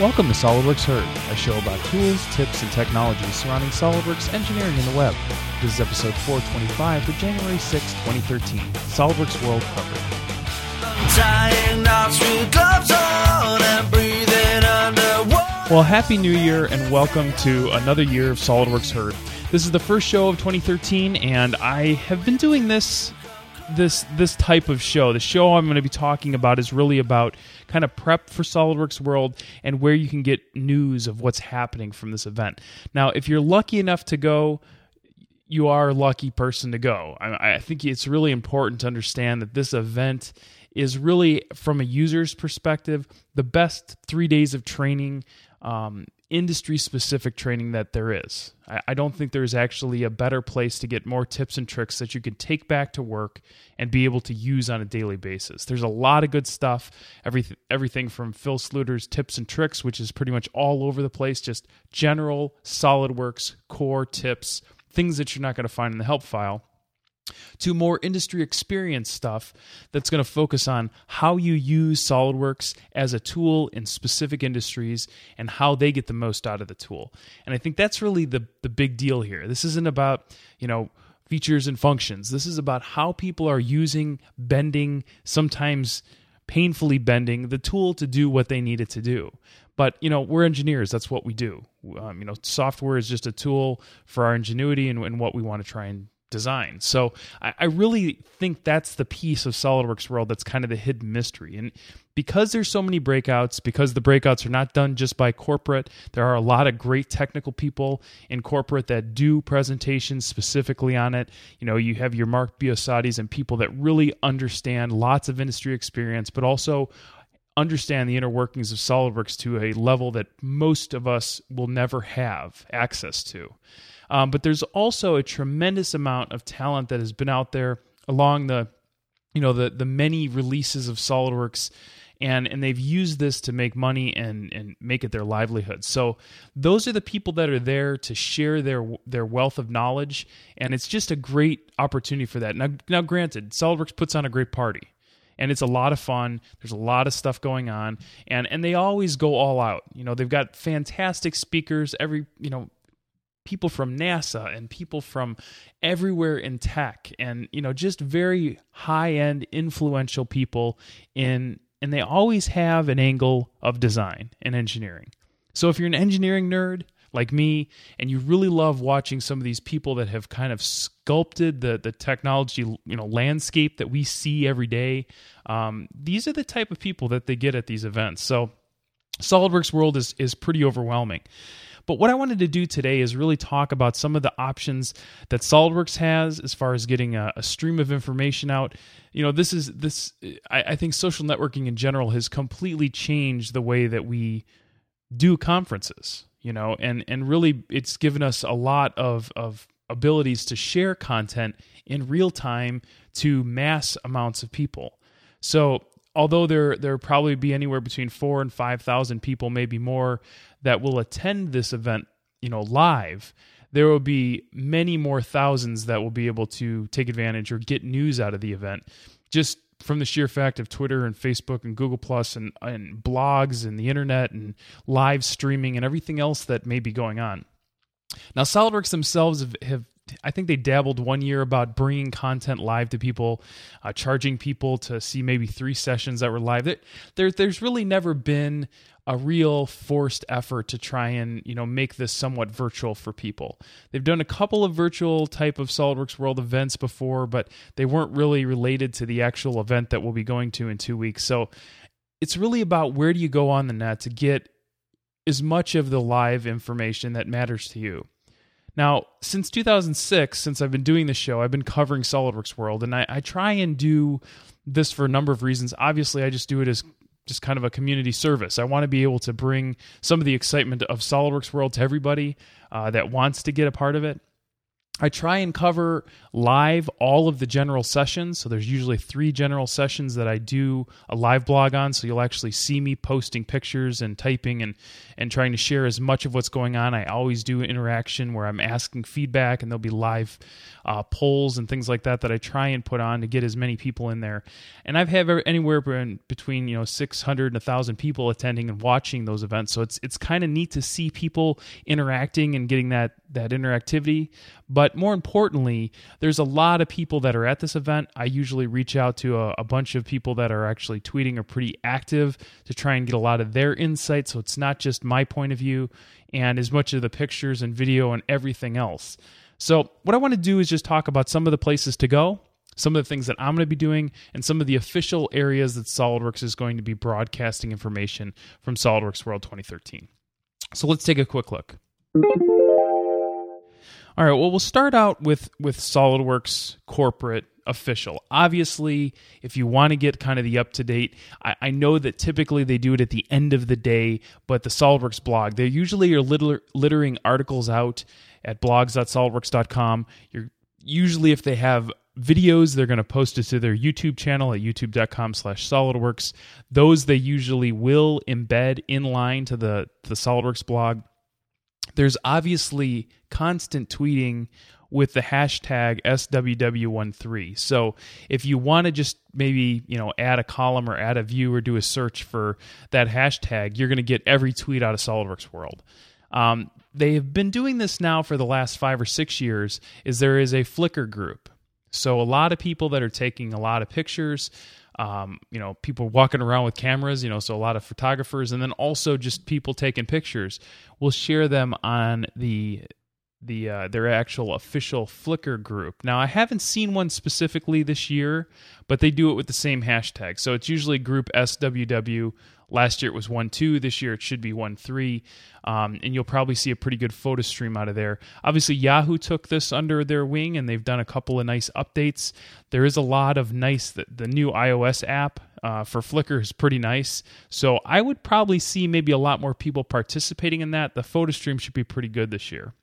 Welcome to SOLIDWORKS Heard, a show about tools, tips, and technologies surrounding SOLIDWORKS engineering in the web. This is episode 425 for January 6, 2013, SOLIDWORKS World coverage. Well, Happy New Year and welcome to another year of SOLIDWORKS Heard. This is the first show of 2013, and I have been doing this type of show. The show I'm going to be talking about is really about kind of prep for SOLIDWORKS World and where you can get news of what's happening from this event. Now, if you're lucky enough to go, you are a lucky person to go. I think it's really important to understand that this event is really, from a user's perspective, the best 3 days of training, industry-specific training that there is. I don't think there's actually a better place to get more tips and tricks that you can take back to work and be able to use on a daily basis. There's a lot of good stuff, everything from Phil Sluder's Tips and Tricks, which is pretty much all over the place, just general SOLIDWORKS core tips, things that you're not going to find in the help file, to more industry experience stuff that's going to focus on how you use SOLIDWORKS as a tool in specific industries and how they get the most out of the tool. And I think that's really the big deal here. This isn't about, features and functions. This is about how people are using, bending, sometimes painfully bending the tool to do what they need it to do. But, we're engineers. That's what we do. Software is just a tool for our ingenuity and what we want to try and design. So I really think that's the piece of SOLIDWORKS World that's kind of the hidden mystery. And because there's so many breakouts, because the breakouts are not done just by corporate, there are a lot of great technical people in corporate that do presentations specifically on it. You have your Mark Biosadis and people that really understand lots of industry experience, but also understand the inner workings of SOLIDWORKS to a level that most of us will never have access to. But there's also a tremendous amount of talent that has been out there along the many releases of SOLIDWORKS, and they've used this to make money and make it their livelihood. So those are the people that are there to share their wealth of knowledge, and it's just a great opportunity for that. Now granted, SOLIDWORKS puts on a great party. And it's a lot of fun. There's a lot of stuff going on, and they always go all out. They've got fantastic speakers. People from NASA and people from everywhere in tech, and just very high-end, influential people and they always have an angle of design and engineering. So if you're an engineering nerd like me, and you really love watching some of these people that have kind of sculpted the technology, landscape that we see every day, these are the type of people that they get at these events. So SOLIDWORKS World is pretty overwhelming. But what I wanted to do today is really talk about some of the options that SOLIDWORKS has as far as getting a stream of information out. I think social networking in general has completely changed the way that we do conferences. And really it's given us a lot of abilities to share content in real time to mass amounts of people. So although there probably be anywhere between 4,000 and 5,000 people, maybe more, that will attend this event, live, there will be many more thousands that will be able to take advantage or get news out of the event, just from the sheer fact of Twitter and Facebook and Google Plus and blogs and the internet and live streaming and everything else that may be going on. Now, SOLIDWORKS themselves have I think they dabbled 1 year about bringing content live to people, charging people to see maybe 3 sessions that were live. There's really never been a real forced effort to try and make this somewhat virtual for people. They've done a couple of virtual type of SOLIDWORKS World events before, but they weren't really related to the actual event that we'll be going to in 2 weeks. So it's really about where do you go on the net to get as much of the live information that matters to you. Now, since 2006, since I've been doing this show, I've been covering SOLIDWORKS World, and I try and do this for a number of reasons. Obviously, I just do it as just kind of a community service. I want to be able to bring some of the excitement of SOLIDWORKS World to everybody that wants to get a part of it. I try and cover live all of the general sessions. So there's usually 3 general sessions that I do a live blog on. So you'll actually see me posting pictures and typing and trying to share as much of what's going on. I always do interaction where I'm asking feedback, and there'll be live polls and things like that I try and put on to get as many people in there. And I've had anywhere between 600 and 1,000 people attending and watching those events. So it's kind of neat to see people interacting and getting that interactivity. But more importantly, there's a lot of people that are at this event. I usually reach out to a bunch of people that are actually tweeting or pretty active to try and get a lot of their insights. So it's not just my point of view and as much of the pictures and video and everything else. So what I want to do is just talk about some of the places to go, some of the things that I'm going to be doing, and some of the official areas that SOLIDWORKS is going to be broadcasting information from SOLIDWORKS World 2013. So let's take a quick look. All right, well, we'll start out with SOLIDWORKS Corporate Official. Obviously, if you want to get kind of the up-to-date, I know that typically they do it at the end of the day, but the SOLIDWORKS blog, they usually are littering articles out at blogs.solidworks.com. Usually, if they have videos, they're going to post it to their YouTube channel at youtube.com/SolidWorks. Those they usually will embed in line to the SolidWorks blog. There's obviously constant tweeting with the hashtag SWW13. So if you want to just maybe, add a column or add a view or do a search for that hashtag, you're going to get every tweet out of SOLIDWORKS World. They have been doing this now for the last 5 or 6 years, there is a Flickr group. So a lot of people that are taking a lot of pictures, people walking around with cameras, so a lot of photographers, and then also just people taking pictures will share them on their actual official Flickr group. Now, I haven't seen one specifically this year, but they do it with the same hashtag. So it's usually group SWW. Last year it was 1.2. This year it should be 1.3. And you'll probably see a pretty good photo stream out of there. Obviously, Yahoo took this under their wing, and they've done a couple of nice updates. There is a lot of nice, the new iOS app for Flickr is pretty nice. So I would probably see maybe a lot more people participating in that. The photo stream should be pretty good this year.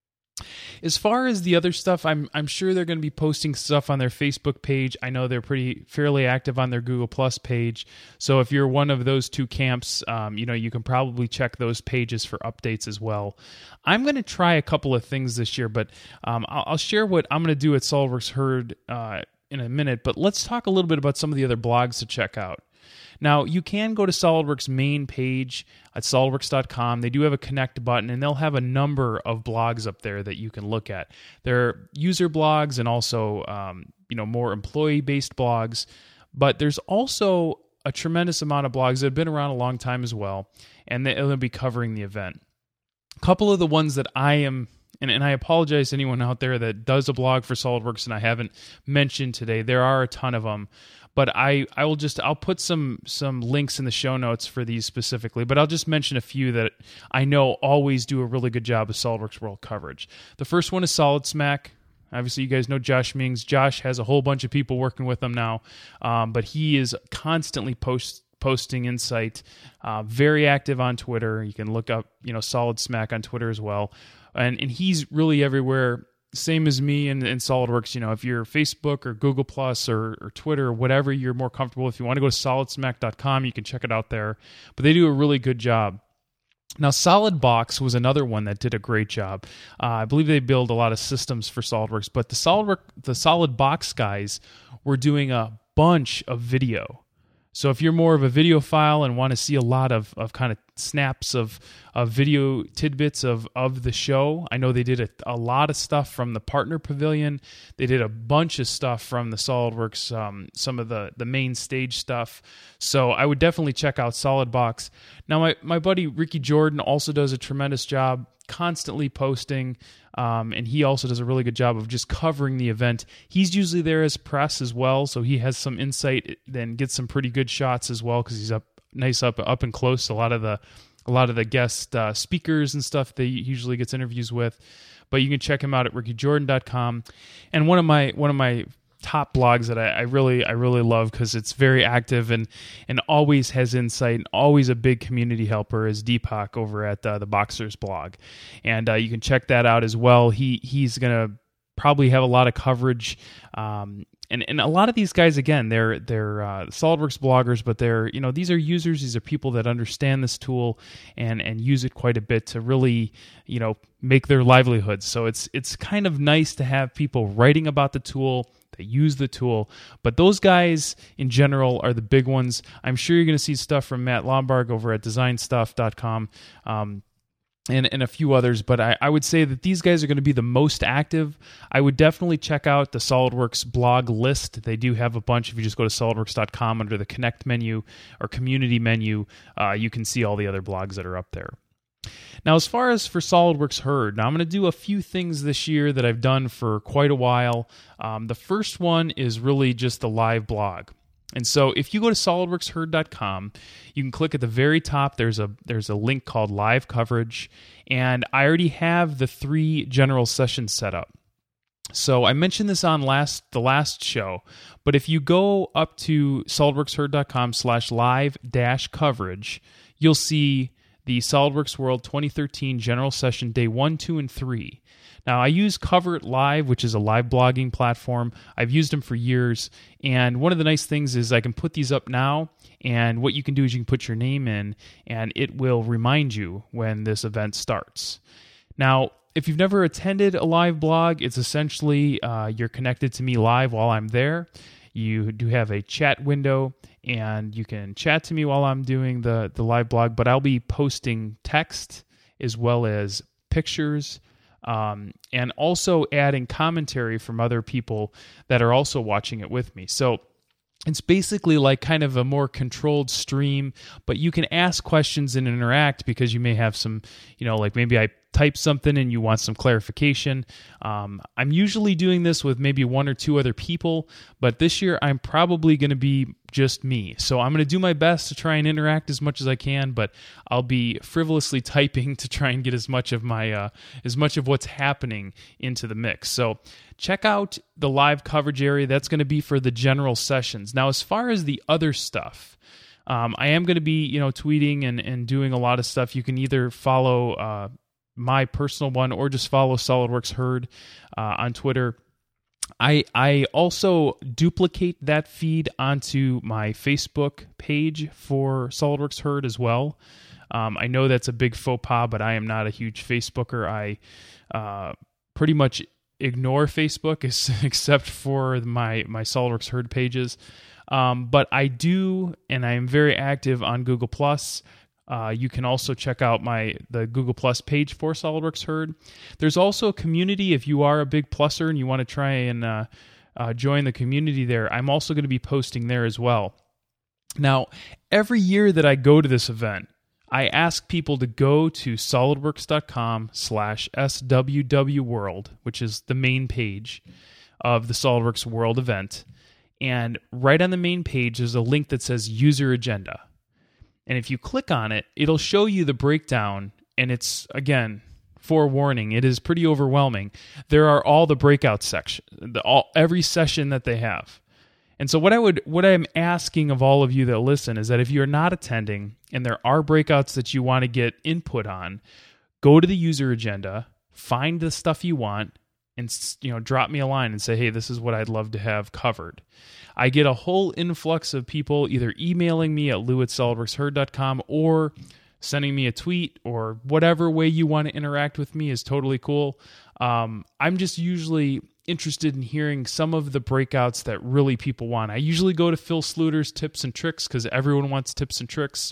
As far as the other stuff, I'm sure they're going to be posting stuff on their Facebook page. I know they're fairly active on their Google Plus page. So if you're one of those two camps, you can probably check those pages for updates as well. I'm going to try a couple of things this year, but I'll share what I'm going to do at SOLIDWORKS Heard in a minute. But let's talk a little bit about some of the other blogs to check out. Now, you can go to SOLIDWORKS' main page at solidworks.com. They do have a connect button, and they'll have a number of blogs up there that you can look at. There are user blogs and also more employee-based blogs, but there's also a tremendous amount of blogs that have been around a long time as well, and they'll be covering the event. A couple of the ones that I am, and I apologize to anyone out there that does a blog for SOLIDWORKS and I haven't mentioned today. There are a ton of them. But I'll put some links in the show notes for these specifically, but I'll just mention a few that I know always do a really good job of SOLIDWORKS World coverage. The first one is SolidSmack. Obviously, you guys know Josh Mings. Josh has a whole bunch of people working with him now, but he is constantly posting insight, very active on Twitter. You can look up, SolidSmack on Twitter as well. And he's really everywhere. Same as me and SolidWorks. If you're Facebook or Google Plus or Twitter or whatever you're more comfortable, if you want to go to solidsmack.com, you can check it out there. But they do a really good job. Now, SolidBox was another one that did a great job. I believe they build a lot of systems for SolidWorks, but the SolidBox guys were doing a bunch of video. So if you're more of a videophile and want to see a lot of kind of snaps of video tidbits of the show, I know they did a lot of stuff from the Partner Pavilion. They did a bunch of stuff from the SolidWorks, some of the main stage stuff. So I would definitely check out SolidBox. Now, my buddy Ricky Jordan also does a tremendous job constantly posting, and he also does a really good job of just covering the event. He's usually there as press as well, so he has some insight and gets some pretty good shots as well because he's up and close to a lot of the guest speakers and stuff that he usually gets interviews with. But you can check him out at rickyjordan.com. And one of my top blogs that I really love because it's very active and always has insight and always a big community helper is Deepak over at the Boxers blog, and you can check that out as well. He's gonna probably have a lot of coverage. And a lot of these guys, again, they're SolidWorks bloggers, but these are users. These are people that understand this tool and use it quite a bit to really, make their livelihoods. So it's kind of nice to have people writing about the tool, that use the tool. But those guys in general are the big ones. I'm sure you're going to see stuff from Matt Lombarg over at designstuff.com. And a few others, but I would say that these guys are going to be the most active. I would definitely check out the SolidWorks blog list. They do have a bunch. If you just go to solidworks.com under the Connect menu or Community menu, you can see all the other blogs that are up there. Now, as far as for SolidWorks Herd, now I'm going to do a few things this year that I've done for quite a while. The first one is really just the live blog. And so if you go to solidworksherd.com, you can click at the very top. There's a link called Live Coverage, and I already have the 3 general sessions set up. So I mentioned this on the last show, but if you go up to solidworksherd.com/live-coverage, you'll see the SolidWorks World 2013 General Session Day 1, 2, and 3. Now, I use Cover It Live, which is a live blogging platform. I've used them for years, and one of the nice things is I can put these up now, and what you can do is you can put your name in, and it will remind you when this event starts. Now, if you've never attended a live blog, it's essentially you're connected to me live while I'm there. You do have a chat window, and you can chat to me while I'm doing the live blog, but I'll be posting text as well as pictures, and also adding commentary from other people that are also watching it with me. So it's basically like kind of a more controlled stream, but you can ask questions and interact because you may have some, like maybe I type something and you want some clarification. I'm usually doing this with maybe 1 or 2 other people, but this year I'm probably going to be just me. So I'm going to do my best to try and interact as much as I can, but I'll be frivolously typing to try and get as much of what's happening into the mix. So check out the live coverage area. That's going to be for the general sessions. Now, as far as the other stuff, I am going to be, tweeting and doing a lot of stuff. You can either follow my personal one or just follow SolidWorks Herd on Twitter. I also duplicate that feed onto my Facebook page for SolidWorks Herd as well. I know that's a big faux pas, but I am not a huge Facebooker. I pretty much ignore Facebook except for my SolidWorks Herd pages. But I do, and I am very active on Google+. You can also check out the Google Plus page for SolidWorks Herd. There's also a community if you are a big pluser and you want to try and join the community there. I'm also going to be posting there as well. Now, every year that I go to this event, I ask people to go to solidworks.com/SWWWorld, which is the main page of the SolidWorks World event. And right on the main page, there's a link that says User Agenda. And if you click on it, it'll show you the breakdown, and it's, again, forewarning, it is pretty overwhelming. There are all the breakout sections, every session that they have. And so what I'm asking of all of you that listen is that if you're not attending and there are breakouts that you want to get input on, go to the user agenda, find the stuff you want, and drop me a line and say, hey, this is what I'd love to have covered. I get a whole influx of people either emailing me at lou@solidworksherd.com or sending me a tweet, or whatever way you want to interact with me is totally cool. I'm just usually interested in hearing some of the breakouts that really people want. I usually go to Phil Sluder's tips and tricks because everyone wants tips and tricks.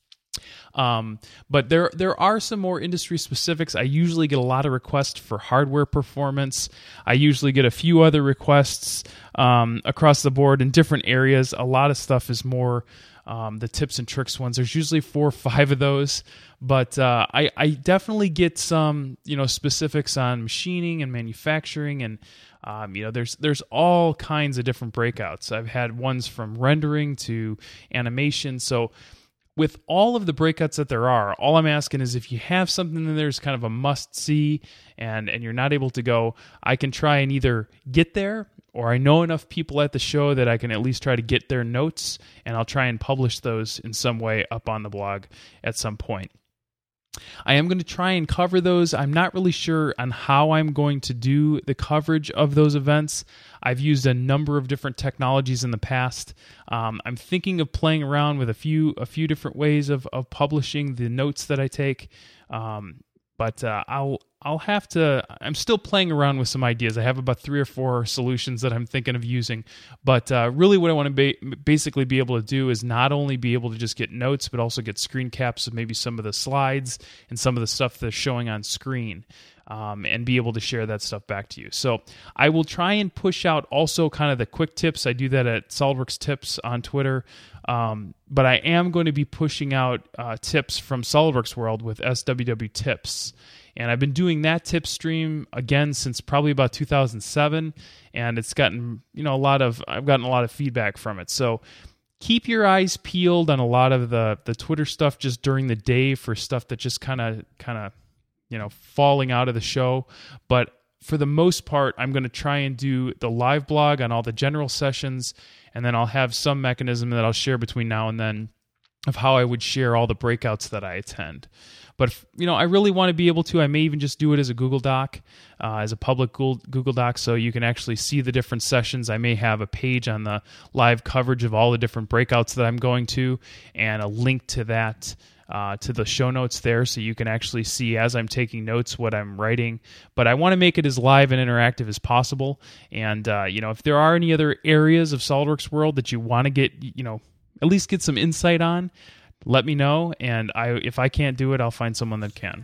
But there are some more industry specifics. I usually get a lot of requests for hardware performance. I usually get a few other requests across the board in different areas. A lot of stuff is more the tips and tricks ones. There's usually 4 or 5 of those, but I definitely get some specifics on machining and manufacturing, and there's all kinds of different breakouts. I've had ones from rendering to animation. So with all of the breakouts that there are, all I'm asking is if you have something that there's kind of a must-see and you're not able to go, I can try and either get there, or I know enough people at the show that I can at least try to get their notes, and I'll try and publish those in some way up on the blog at some point. I am going to try and cover those. I'm not really sure on how I'm going to do the coverage of those events. I've used a number of different technologies in the past. I'm thinking of playing around with a few different ways of publishing the notes that I take. But I'll have to. I'm still playing around with some ideas. I have about 3 or 4 solutions that I'm thinking of using. But really, what I want to basically be able to do is not only be able to just get notes, but also get screen caps of maybe some of the slides and some of the stuff that's showing on screen, and be able to share that stuff back to you. So I will try and push out also kind of the quick tips. I do that at SolidWorks Tips on Twitter. But I am going to be pushing out tips from SolidWorks World with SWW Tips. And I've been doing that tip stream again since probably about 2007, and it's gotten I've gotten a lot of feedback from it. So keep your eyes peeled on a lot of the Twitter stuff just during the day for stuff that just kind of falling out of the show. But for the most part, I'm going to try and do the live blog on all the general sessions, and then I'll have some mechanism that I'll share between now and then of how I would share all the breakouts that I attend. But I really want to be able to. I may even just do it as a Google Doc, as a public Google Doc, so you can actually see the different sessions. I may have a page on the live coverage of all the different breakouts that I'm going to, and a link to that, to the show notes there, so you can actually see as I'm taking notes what I'm writing. But I want to make it as live and interactive as possible. And if there are any other areas of SolidWorks World that you want to get, at least get some insight on, let me know, and if I can't do it, I'll find someone that can.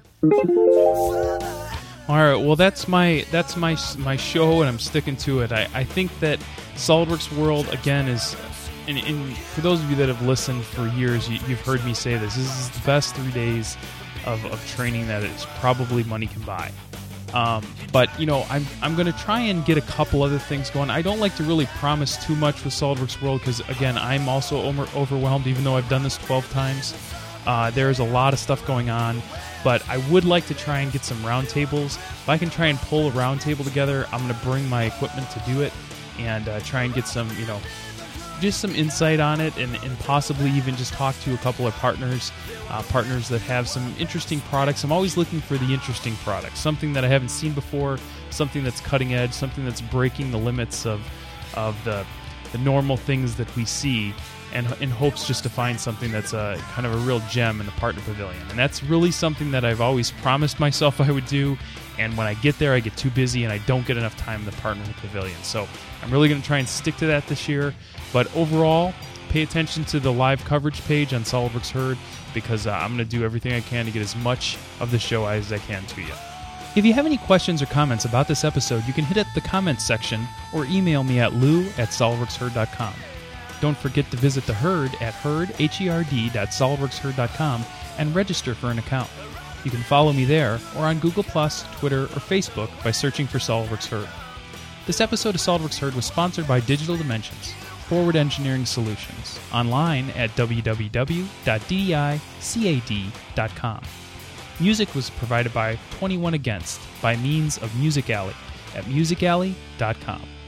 All right, well, that's my show, and I'm sticking to it. I think that SolidWorks World, again, is, and for those of you that have listened for years, you've heard me say this. This is the best 3 days of training that is probably money can buy. But I'm going to try and get a couple other things going. I don't like to really promise too much with SolidWorks World because, again, I'm also overwhelmed, even though I've done this 12 times. There's a lot of stuff going on, but I would like to try and get some roundtables. If I can try and pull a roundtable together, I'm going to bring my equipment to do it and try and get some, just some insight on it, and possibly even just talk to a couple of partners that have some interesting products. I'm always looking for the interesting products, something that I haven't seen before, something that's cutting edge, something that's breaking the limits of the normal things that we see, and in hopes just to find something that's a kind of a real gem in the partner pavilion. And that's really something that I've always promised myself I would do, and when I get there, I get too busy and I don't get enough time in the partner pavilion. So I'm really going to try and stick to that this year. But overall, pay attention to the live coverage page on SolidWorks Heard, because I'm going to do everything I can to get as much of the show as I can to you. If you have any questions or comments about this episode, you can hit the comments section or email me at lou@solidworksherd.com. Don't forget to visit the Herd at herd.solidworksherd.com and register for an account. You can follow me there or on Google+, Twitter, or Facebook by searching for SolidWorks Herd. This episode of SolidWorks Herd was sponsored by Digital Dimensions, Forward Engineering Solutions, online at www.dicad.com. Music was provided by 21 Against by means of Music Alley at musicalley.com.